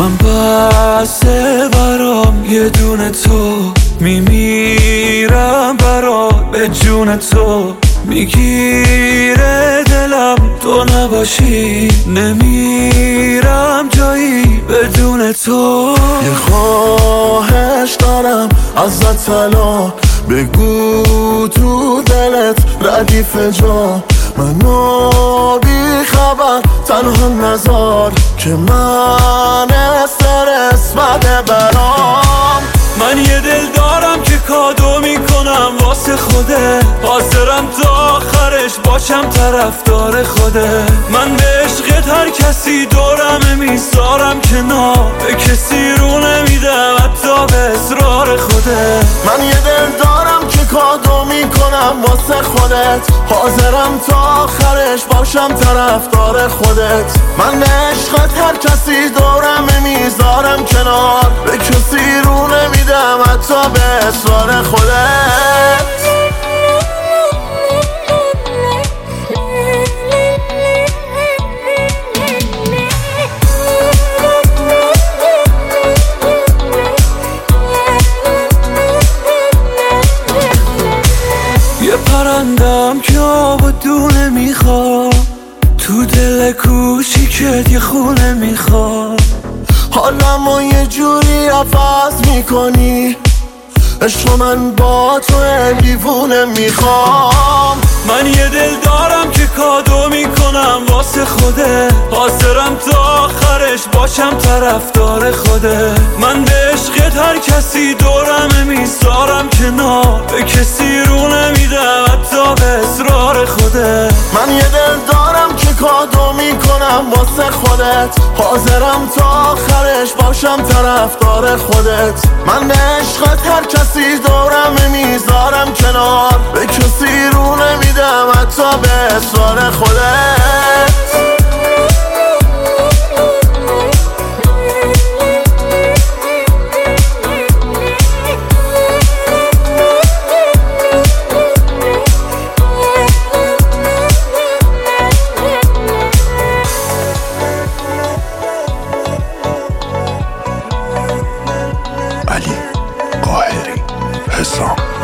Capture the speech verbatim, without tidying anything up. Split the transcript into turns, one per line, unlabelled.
من بسه برام یه دونه تو، میمیرم برات به جون تو. میگیره دلم تو نباشی، نمیرم جایی بدون تو.
یه خواهش دارم ازت الان، بگو تو دلت ردیف جا. منو بی خبر تنها نذار که من استرس بده برام.
من یه دل دارم که کادو میکنم واسه خوده، حاضرم تا آخرش باشم طرفدار خوده. من به عشقت هر کسی دورم میذارم کنار، به کسی رو نمیدم حتی به اصرار خوده.
من یه دل دارم که کادو میکنم واسه خودت، حاضرم تا آخرش باشم طرفدار خودت. من به عشقت هر کسی دورم میذارم کنار، به کسی رو نمیدم حتی به اصرار خودت.
یه پرندم که آب و دونه میخواد، تو دل کوچیکت یه خونه میخواد.
حالمو یه جوری عوض میکنی، عشق من با تو دیوونه میخوام.
من یه دل دارم که کادو میکنم واسه خوده، حاضرم تا آخرش باشم طرفدار خوده. من به عشقت هر کسی دورم میذارم کنار، به کسی رو نمیدم حتی به اصرار خوده.
من یه دل دارم که کادو میکنم واسه خودت، حاضرم تا آخرش باشم طرفدار خودت. من به عشقت هر کسی دورم میذارم کنار، به کسی رو نمیدم حتی به اصرار خودت.
علی قاهری حسام.